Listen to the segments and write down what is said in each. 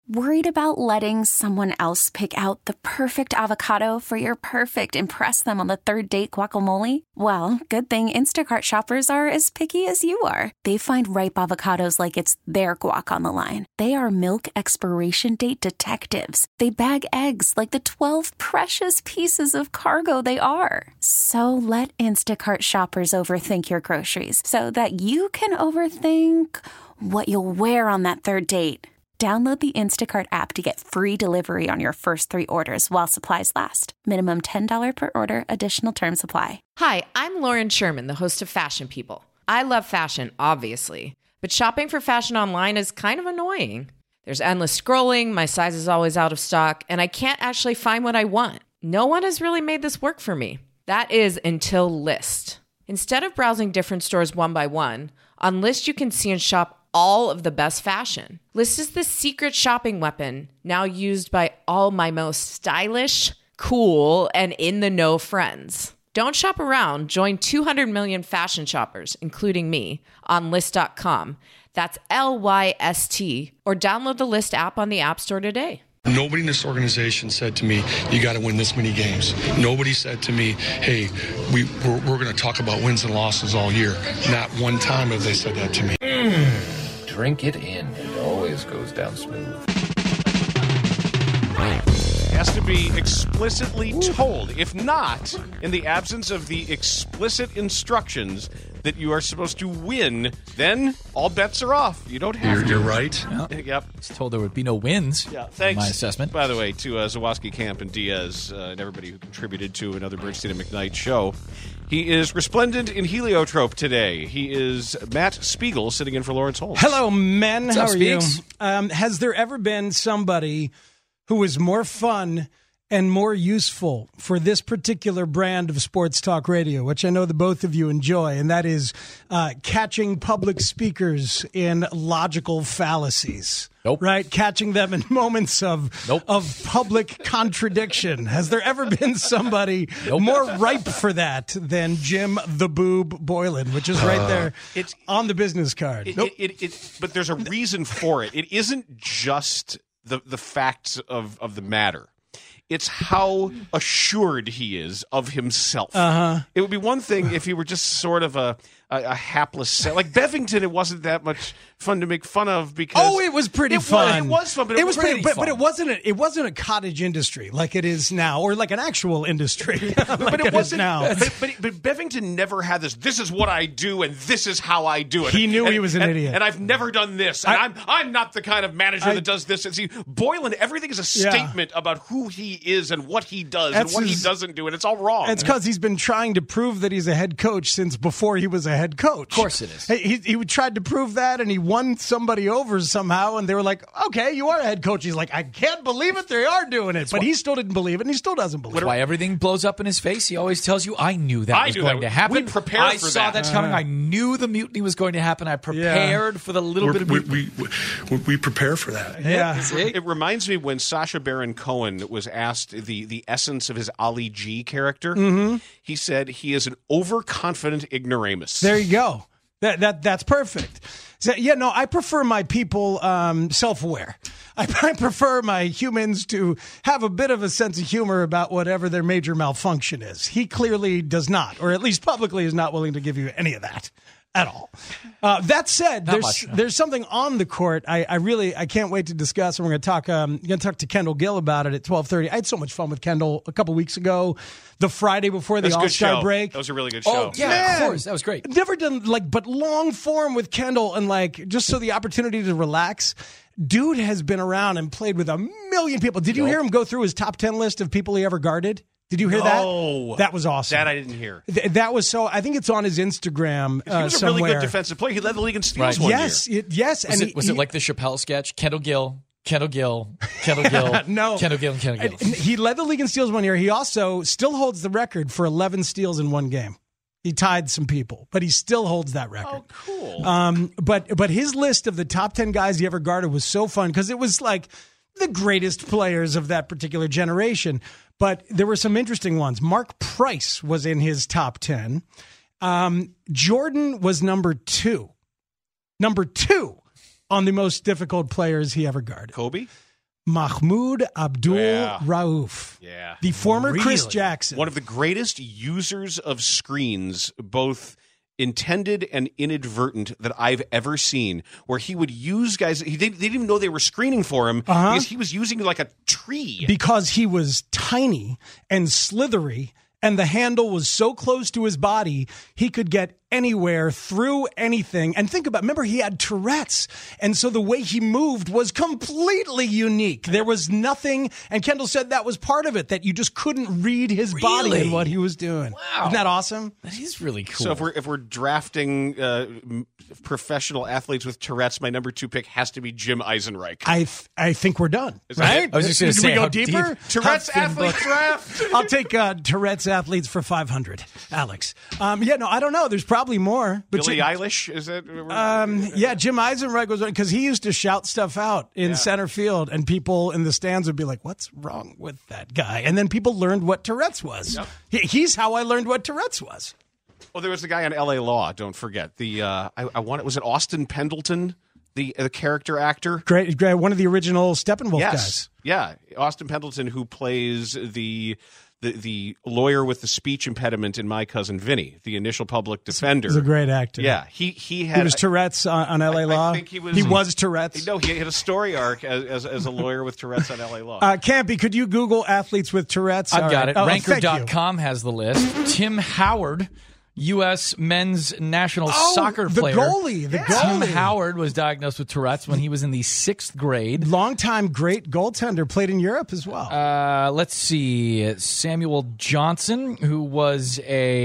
Worried about letting someone else pick out the perfect avocado for your perfect impress them on the third date guacamole? Well, good thing Instacart shoppers are as picky as you are. They find ripe avocados like it's their guac on the line. They are milk expiration date detectives. They bag eggs like the 12 precious pieces of cargo they are. So let Instacart shoppers overthink your groceries so that you can overthink what you'll wear on that third date. Download the Instacart app to get free delivery on your first 3 orders while supplies last. Minimum $10 per order. Additional terms apply. Hi, I'm Lauren Sherman, the host of Fashion People. I love fashion, obviously, but shopping for fashion online is kind of annoying. There's endless scrolling, my size is always out of stock, and I can't actually find what I want. No one has really made this work for me. That is until Lyst. Instead of browsing different stores one by one, on Lyst you can see and shop all of the best fashion. Lyst is the secret shopping weapon now used by all my most stylish, cool, and in-the-know friends. Don't shop around. Join 200 million fashion shoppers, including me, on Lyst.com. That's Lyst, or download the Lyst app on the App Store today. Nobody in this organization said to me, you got to win this many games. Nobody said to me, hey, we're going to talk about wins and losses all year. Not one time have they said that to me. Drink it in. It always goes down smooth. Has to be explicitly told. If not, in the absence of the explicit instructions that you are supposed to win, then all bets are off. You don't have to. You're right. Yep. I was told there would be no wins. Yeah, thanks. My assessment. By the way, to Zawoski, Camp, and Diaz, and everybody who contributed to another Bernstein and McKnight show. He is resplendent in heliotrope today. He is Matt Spiegel, sitting in for Lawrence Holmes. Hello, men. What's How up, are you? Speaks? Has there ever been somebody who was more fun and more useful for this particular brand of sports talk radio, which I know the both of you enjoy, and that is catching public speakers in logical fallacies? Nope. Right? Catching them in moments of public contradiction. Has there ever been somebody more ripe for that than Jim the Boob Boylan, which is right there on the business card? But there's a reason for it. It isn't just the facts of the matter. It's how assured he is of himself. It would be one thing if he were just sort of a hapless, like Bevington. It wasn't that much fun to make fun of because it was pretty fun. It was fun, but it was pretty fun. But it wasn't a cottage industry like it is now, or like an actual industry. But it wasn't now. But Bevington never had this. This is what I do, and this is how I do it. He knew he was an idiot, and I've never done this. And I'm not the kind of manager that does this. And see, Boylan, everything is a statement about who he is and what he does and what he doesn't do, and it's all wrong. It's because he's been trying to prove that he's a head coach since before he was a head coach. Of course it is. He tried to prove that, and he won somebody over somehow, and they were like, okay, you are a head coach. He's like, I can't believe it. They are doing it. But he still didn't believe it, and he still doesn't believe it. That's why everything blows up in his face. He always tells you, I knew that was going to happen. We prepared I for that. saw that coming. I knew the mutiny was going to happen. I prepared for the little bit of mutiny. We prepare for that. Yeah. It reminds me when Sacha Baron Cohen was asked the essence of his Ali G character. Mm-hmm. He said he is an overconfident ignoramus. There you go. That's perfect. So, I prefer my people self-aware. I prefer my humans to have a bit of a sense of humor about whatever their major malfunction is. He clearly does not, or at least publicly is not willing to give you any of that at all. That said, there's something on the court I can't wait to discuss, and we're going to talk to Kendall Gill about it at 12:30. I had so much fun with Kendall a couple weeks ago, the Friday before the All-Star break. That was a really good show. Oh, yeah, of course. That was great. Never done but long form with Kendall, and just so the opportunity to relax. Dude has been around and played with a million people. Did you hear him go through his top 10 list of people he ever guarded? Did you hear that? That was awesome. That I didn't hear. That was so. I think it's on his Instagram. He was a somewhere. really good defensive player. He led the league in steals one year. Yes. Was it like the Chappelle sketch? Kendall Gill, Kendall Gill, Kendall Gill, no. Kendall Gill, and Kendall Gill. He led the league in steals one year. He also still holds the record for 11 steals in one game. He tied some people, but he still holds that record. Oh, cool. But his list of the top 10 guys he ever guarded was so fun because it was like the greatest players of that particular generation. But there were some interesting ones. Mark Price was in his top 10. Jordan was number 2. Number 2 on the most difficult players he ever guarded. Kobe? Mahmoud Abdul Rauf. Yeah. The former Chris Jackson. One of the greatest users of screens, both intended and inadvertent, that I've ever seen, where he would use guys, they didn't even know they were screening for him because he was using like a tree. Because he was tiny and slithery, and the handle was so close to his body, he could get anywhere through anything. And think about, remember, he had Tourette's. And so the way he moved was completely unique. There was nothing. And Kendall said that was part of it, that you just couldn't read his body and what he was doing. Wow. Isn't that awesome? That is really cool. So if we're drafting professional athletes with Tourette's, my number 2 pick has to be Jim Eisenreich. I think we're done. Right? I was just going to say, we go how deeper? Deep? Tourette's athlete draft. I'll take Tourette's athletes for 500, Alex. I don't know. There's probably more. But Billie Eilish, is that? Jim Eisenreich was, because he used to shout stuff out in center field, and people in the stands would be like, "What's wrong with that guy?" And then people learned what Tourette's was. Yep. He's how I learned what Tourette's was. Oh, there was the guy on L.A. Law. Don't forget the. Was it Austin Pendleton, the character actor? Great, one of the original Steppenwolf guys. Yeah, Austin Pendleton, who plays the lawyer with the speech impediment in My Cousin Vinny, the initial public defender. He's a great actor. Yeah, he had. He was Tourette's on L.A. Law. I think he was Tourette's. No, he had a story arc as a lawyer with Tourette's on L.A. Law. Campy, could you Google athletes with Tourette's? I've got it. Oh, Ranker.com has the list. Tim Howard, U.S. men's national soccer player. The goalie. Tim Howard was diagnosed with Tourette's when he was in the 6th grade. Longtime great goaltender, played in Europe as well. Let's see. Samuel Johnson, who was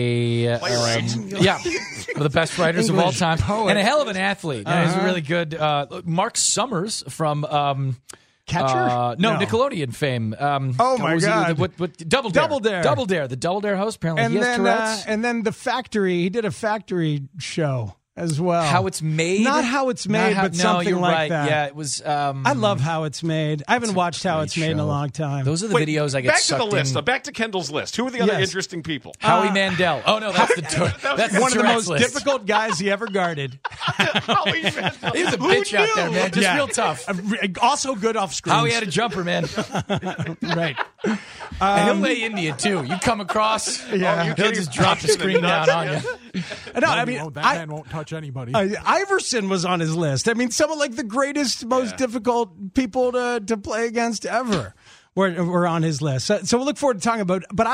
one of the best writers of all time. Poet. And a hell of an athlete. Yeah, he's really good. Mark Summers from... Catcher? No, Nickelodeon fame. Oh my God! What Double Dare? Double Dare. The Double Dare host. Apparently, And he has then, Tourette's. and then the Factory. He did a Factory show as well. How It's Made? Not How It's Made, but something you're like right. that. Yeah, it was. I love How It's Made. I haven't watched How It's Made in a long time. Those are the videos I get back to sucked the list. in. Back to Kendall's list. Who are the other interesting people? Howie Mandel. Oh no, that's that's one of the most list. difficult guys he ever guarded. Howie Mandel. He was a bitch out there, man. Just real tough. Also good off screen. Howie had a jumper, man. Right. And he'll lay into you too. You come across, Yeah. he'll just drop the screen down on you. No, I mean, that man won't touch anybody. Iverson was on his list. I mean, some of like the greatest, most difficult people to play against ever were on his list. So we'll look forward to talking about. But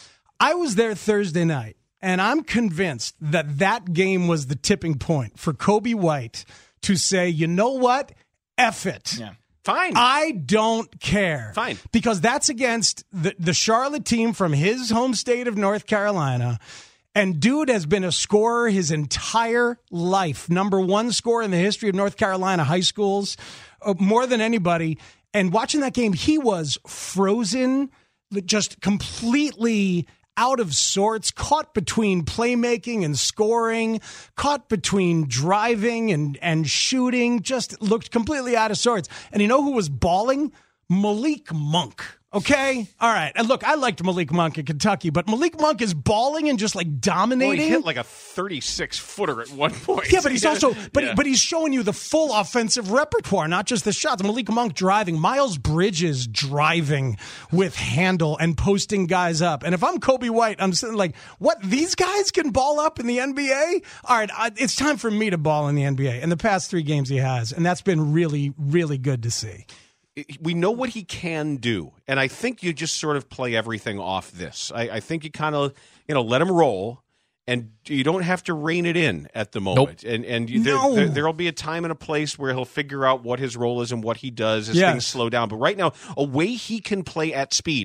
I was there Thursday night, and I'm convinced that game was the tipping point for Kobe White to say, you know what, F it. Yeah. Fine. I don't care. Fine. Because that's against the Charlotte team from his home state of North Carolina. And dude has been a scorer his entire life. Number 1 scorer in the history of North Carolina high schools, more than anybody. And watching that game, he was frozen, just completely out of sorts, caught between playmaking and scoring, caught between driving and shooting, just looked completely out of sorts. And you know who was balling? Malik Monk. Okay? All right. And look, I liked Malik Monk in Kentucky, but Malik Monk is balling and just like dominating. Well, he hit like a 36-footer at one point. Yeah, but he's also, but he's showing you the full offensive repertoire, not just the shots. Malik Monk driving, Miles Bridges driving with handle and posting guys up. And if I'm Kobe White, I'm sitting like, what? These guys can ball up in the NBA? All right, it's time for me to ball in the NBA. In the past 3 games he has, and that's been really, really good to see. We know what he can do, and I think you just sort of play everything off this. I think you kind of let him roll, and you don't have to rein it in at the moment. Nope. And there'll be a time and a place where he'll figure out what his role is and what he does as things slow down. But right now, a way he can play at speed,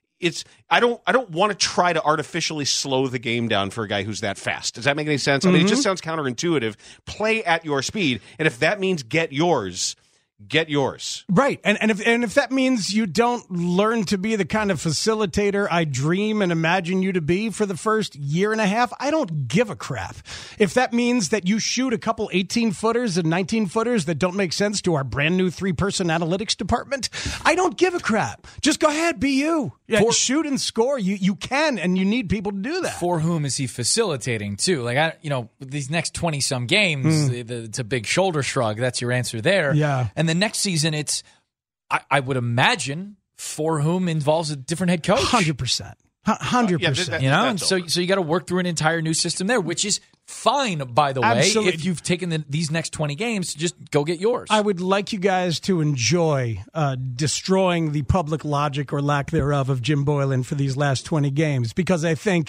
I don't want to try to artificially slow the game down for a guy who's that fast. Does that make any sense? I mean, it just sounds counterintuitive. Play at your speed, and if that means get yours. Right. And if that means you don't learn to be the kind of facilitator I dream and imagine you to be for the first year and a half, I don't give a crap. If that means that you shoot a couple 18-footers and 19-footers that don't make sense to our brand new 3-person analytics department, I don't give a crap. Just go ahead, be you. Yeah, shoot and score. You can, and you need people to do that. For whom is he facilitating too? Like these next 20-some games, it's a big shoulder shrug. That's your answer there. Yeah. And the next season, it's I would imagine for whom involves a different head coach. 100%. 100%. You know, and so you got to work through an entire new system there, which is fine, by the way. Absolutely. If you've taken these next 20 games, just go get yours. I would like you guys to enjoy destroying the public logic or lack thereof of Jim Boylen for these last 20 games, because I think,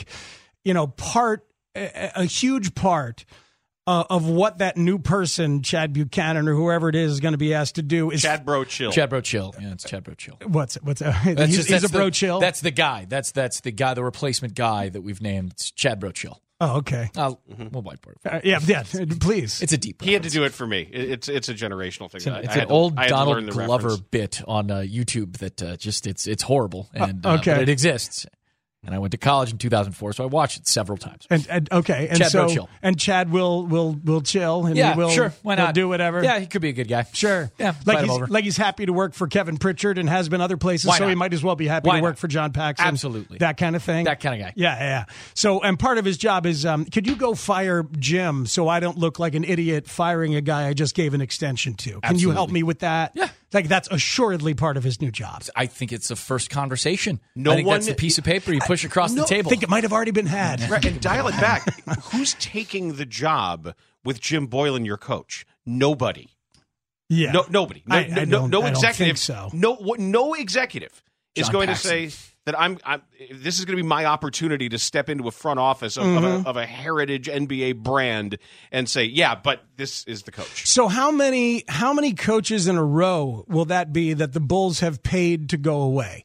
a huge part of what that new person, Chad Buchanan or whoever it is going to be asked to do is Chad Bro Chill. Chad Bro Chill. Yeah, it's Chad Bro Chill. What's he's a Bro Chill? That's the guy. That's the guy, the replacement guy that we've named. It's Chad Bro Chill. Oh, okay. We'll whiteboard it. Yeah, please. It's a deep He had to do it for me. It's a generational thing. It's an old Donald Glover bit on YouTube that it's horrible, and okay. but it exists. And I went to college in 2004, so I watched it several times. And Chad so chill. And Chad will chill, and yeah, he will, sure, why not? He'll do whatever. Yeah, he could be a good guy. Sure, yeah, like he's happy to work for Kevin Pritchard and has been other places, why so not? he might as well be happy to work for John Paxson. Absolutely, that kind of thing. That kind of guy. Yeah. So, and part of his job is, could you go fire Jim so I don't look like an idiot firing a guy I just gave an extension to? Can you help me with that? Yeah. Like, that's assuredly part of his new job. I think it's the first conversation. That's the piece of paper you push across the table. I think it might have already been had. Right, and dial it back. Who's taking the job with Jim Boylen, your coach? Nobody. Yeah. Nobody. No executive. Don't think so. No executive is John going Paxson. to say that this is going to be my opportunity to step into a front office of a heritage NBA brand and say, yeah, but this is the coach. So how many coaches in a row will that be that the Bulls have paid to go away?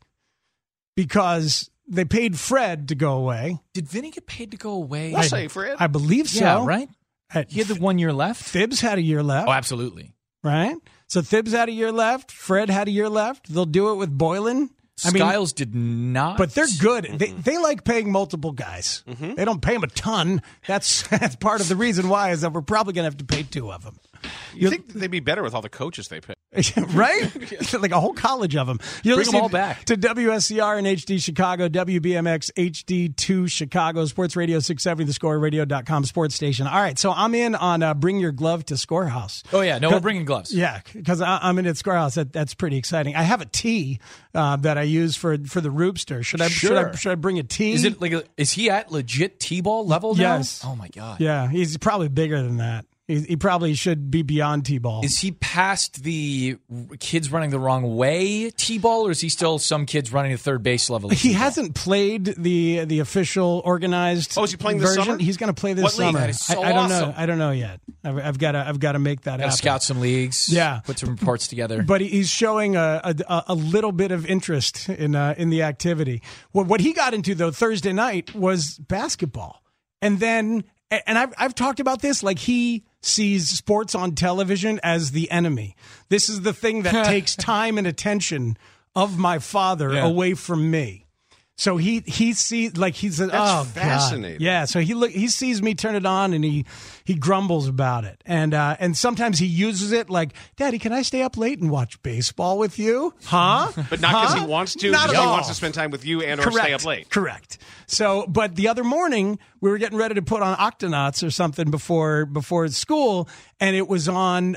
Because they paid Fred to go away. Did Vinny get paid to go away? I'll say Fred. I believe so. Yeah, right? He had the 1 year left? Thibs had a year left. Oh, absolutely. Right? So Thibs had a year left. Fred had a year left. They'll do it with Boylen. Skiles did not. But they're good. They like paying multiple guys. They don't pay them a ton. That's part of the reason why is that we're probably going to have to pay two of them. You think they'd be better with all the coaches they pay? Right? Like a whole college of them. Bring them all back. To WSCR and HD Chicago, WBMX HD2 Chicago, Sports Radio 670, The Score, radio.com sports station. All right, so I'm in on Bring Your Glove to Scorehouse. Oh, yeah. No, we're bringing gloves. Yeah, because I'm in at Scorehouse. That's pretty exciting. I have a tee that I use for the Roopster. Should I bring a tee? Is he at legit T-ball level now? Yes. Oh, my God. Yeah, he's probably bigger than that. He probably should be beyond T-ball. Is he past the kids running the wrong way T-ball, or is he still some kids running the third base level? He hasn't played the official organized. Oh, is he playing version? this summer? He's going to play this What summer. league? That is so I don't awesome. know. I don't know yet. I've got to make that happen. Scout some leagues. Yeah. Put some reports together. But he's showing a little bit of interest in the activity. What he got into though Thursday night was basketball, and I've talked about this. Like he sees sports on television as the enemy. This is the thing that takes time and attention of my father away from me. So he sees like he says, That's "Oh, fascinating." God. Yeah. So he sees me turn it on and he grumbles about it, and sometimes he uses it like, "Daddy, can I stay up late and watch baseball with you?" Huh? But not because he wants to. Not Just at he all. wants to spend time with you and or stay up late. Correct. So, but the other morning we were getting ready to put on Octonauts or something before school, and it was on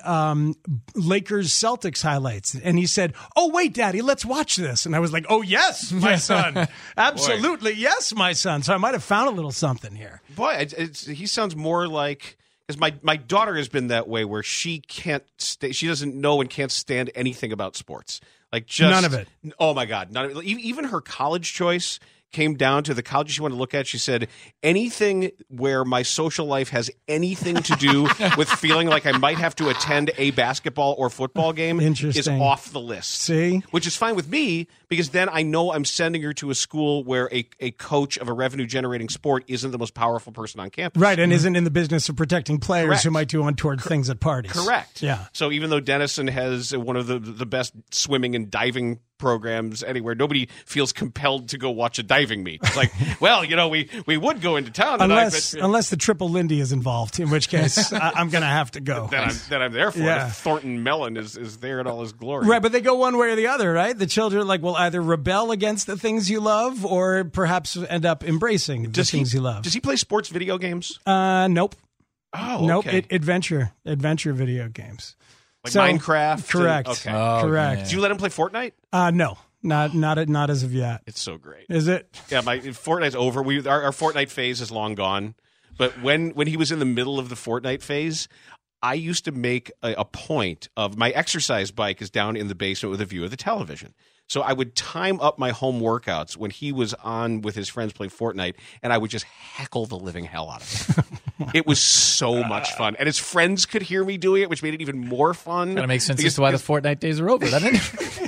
Lakers Celtics highlights, and he said, "Oh wait, Daddy, let's watch this." And I was like, "Oh yes, my son, absolutely yes, my son." So I might have found a little something here. Boy, he sounds more like. Because my daughter has been that way, where she can't she doesn't know and can't stand anything about sports, like just none of it. Oh my God, none of it. Even her college choice came down to the college she wanted to look at. She said anything where my social life has anything to do with feeling like I might have to attend a basketball or football game is off the list. See, which is fine with me because then I know I'm sending her to a school where a coach of a revenue generating sport isn't the most powerful person on campus, right? And isn't in the business of protecting players Correct. who might do untoward things at parties. Correct. Yeah. So even though Denison has one of the best swimming and diving programs anywhere, nobody feels compelled to go watch a diving meet. It's like, well, we would go into town tonight, unless the Triple Lindy is involved, in which case I'm going to have to go. Then I'm there for it. If Thornton Mellon is there in all his glory. Right, but they go one way or the other, right? The children will either rebel against the things you love or perhaps end up embracing the things you love. Does he play sports video games? Nope. Oh, nope. okay. Adventure video games. Like Minecraft? Correct. Okay. Correct. Did you let him play Fortnite? No. Not as of yet. It's so great. Is it? Yeah, Fortnite's over. Our Fortnite phase is long gone. But when he was in the middle of the Fortnite phase, I used to make a point of my exercise bike is down in the basement with a view of the television. So I would time up my home workouts when he was on with his friends playing Fortnite, and I would just heckle the living hell out of him. It was so much fun. And his friends could hear me doing it, which made it even more fun. That makes sense as to why the Fortnite days are over, doesn't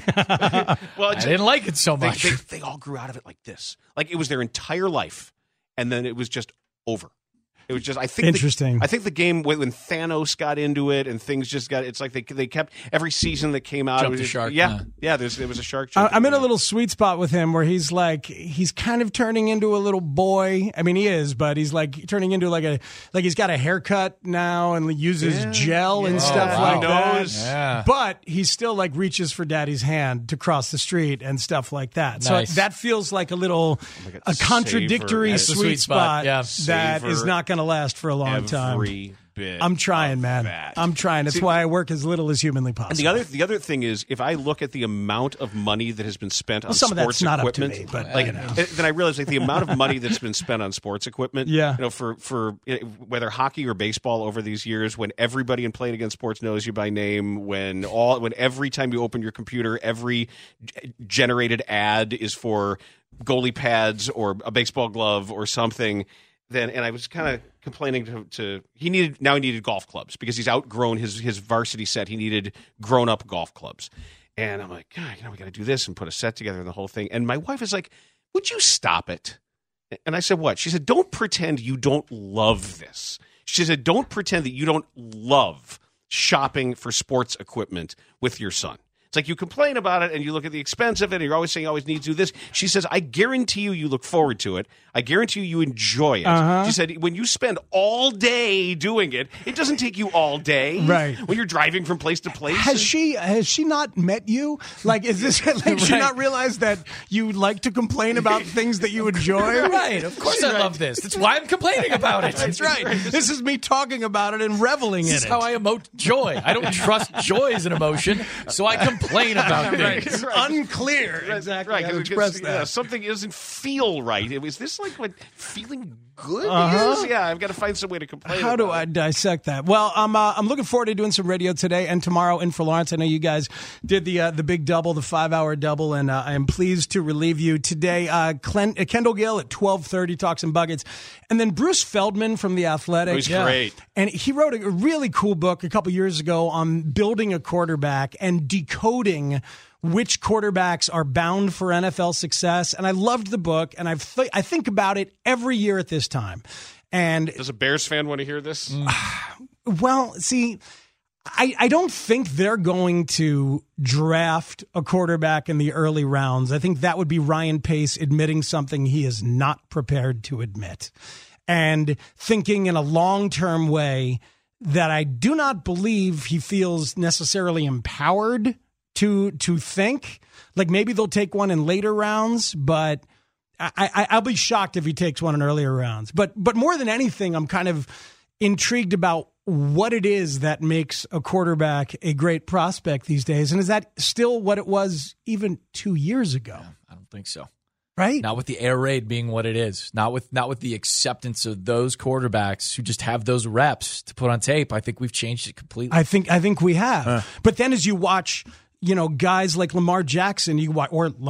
it? Well, I didn't like it so much. They all grew out of it like this. Like it was their entire life, and then it was just over. It was just, I think, interesting. I think the game when Thanos got into it and things just got. It's like they kept every season that came out. Jumped the shark. Yeah. There was a shark. I'm in a little sweet spot with him where he's kind of turning into a little boy. I mean, he is, but he's like turning into like he's got a haircut now and uses gel and stuff like that. Yeah. But he still like reaches for daddy's hand to cross the street and stuff like that. Nice. So that feels like a contradictory sweet spot that is not going to last for a long time. I'm trying, man. I'm trying. That's why I work as little as humanly possible. And the other thing is, if I look at the amount of money that has been spent on some sports of that's not equipment, up to me, but then I realize like the amount of money that's been spent on sports equipment. Yeah. For whether hockey or baseball over these years, when everybody in Playing Against Sports knows you by name, when every time you open your computer, every generated ad is for goalie pads or a baseball glove or something. And I was kind of complaining to he needed golf clubs because he's outgrown his varsity set. He needed grown up golf clubs, and I'm like, God, we got to do this and put a set together and the whole thing. And my wife is like, would you stop it? And I said, what? She said, don't pretend you don't love this. She said, don't pretend that you don't love shopping for sports equipment with your son. It's like you complain about it and you look at the expense of it and you're always saying you always need to do this. She says, I guarantee you look forward to it. I guarantee you enjoy it. She said, when you spend all day doing it, it doesn't take you all day. Right. When you're driving from place to place. Has she not met you? Like, is this like she not realized that you like to complain about things that you enjoy? Right. Of course I love this. That's why I'm complaining about it. That's right. This is me talking about it and reveling in it. This is how I emote joy. I don't trust joy as an emotion, so I complain about things. It's unclear exactly how to express that. Something doesn't feel right. Is this like what feeling good is? Yeah, I've got to find some way to complain How about do I it. dissect that? Well, I'm looking forward to doing some radio today and tomorrow in for Lawrence. I know you guys did the big double, the 5-hour double, and I am pleased to relieve you today. Kendall Gill at 12:30 talks some buckets, and then Bruce Feldman from The Athletic. He's great. And he wrote a really cool book a couple years ago on building a quarterback and decoding which quarterbacks are bound for NFL success. And I loved the book, and I think about it every year at this time. And does a Bears fan want to hear this? Well, see, I don't think they're going to draft a quarterback in the early rounds. I think that would be Ryan Pace admitting something he is not prepared to admit and thinking in a long-term way that I do not believe he feels necessarily empowered to think. Like maybe they'll take one in later rounds, but I'll be shocked if he takes one in earlier rounds. But more than anything, I'm kind of intrigued about what it is that makes a quarterback a great prospect these days. And is that still what it was even 2 years ago? Yeah, I don't think so. Right? Not with the air raid being what it is. Not with the acceptance of those quarterbacks who just have those reps to put on tape. I think we've changed it completely. I think we have. But then as you watch, guys like Lamar Jackson, you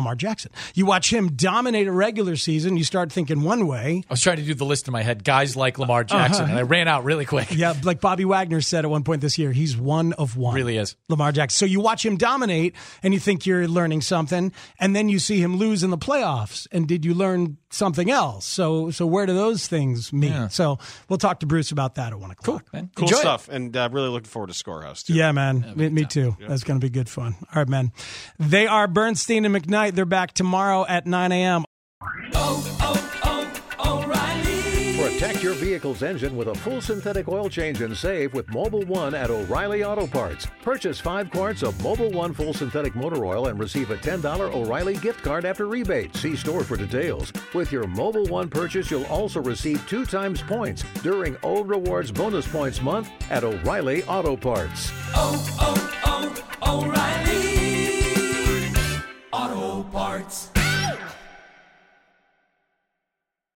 watch him dominate a regular season, you start thinking one way. I was trying to do the list in my head, guys like Lamar Jackson, and I ran out really quick. Yeah, like Bobby Wagner said at one point this year, he's one of one. Really is. Lamar Jackson. So you watch him dominate, and you think you're learning something, and then you see him lose in the playoffs, and did you learn something else? So where do those things meet? Yeah. So we'll talk to Bruce about that at 1 o'clock. Cool, man. Cool stuff, and really looking forward to Scorehouse, too. Yeah, man. Me too. Yeah. That's going to be good fun. All right, man. They are Bernstein and McKnight. They're back tomorrow at 9 a.m. O'Reilly. Protect your vehicle's engine with a full synthetic oil change and save with Mobil 1 at O'Reilly Auto Parts. Purchase 5 quarts of Mobil 1 full synthetic motor oil and receive a $10 O'Reilly gift card after rebate. See store for details. With your Mobil 1 purchase, you'll also receive 2 times points during O Rewards Bonus Points Month at O'Reilly Auto Parts. O'Reilly Auto Parts.